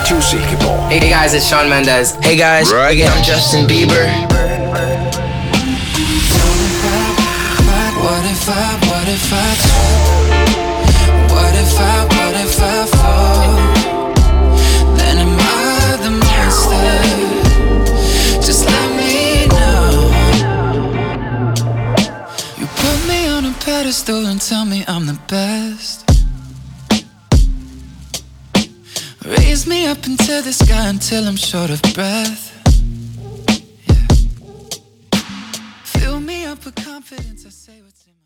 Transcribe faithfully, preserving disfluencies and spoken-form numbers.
Radio Silkeborg. Hey guys, it's Shawn Mendes. Hey guys, right. again, I'm Justin Bieber. What if I, what if I, what if I, what if I fall? Then am I the monster? Just let me know. You put me on a pedestal and tell me I'm the best. Raise me up into the sky until I'm short of breath. Yeah. Fill me up with confidence, I say what's in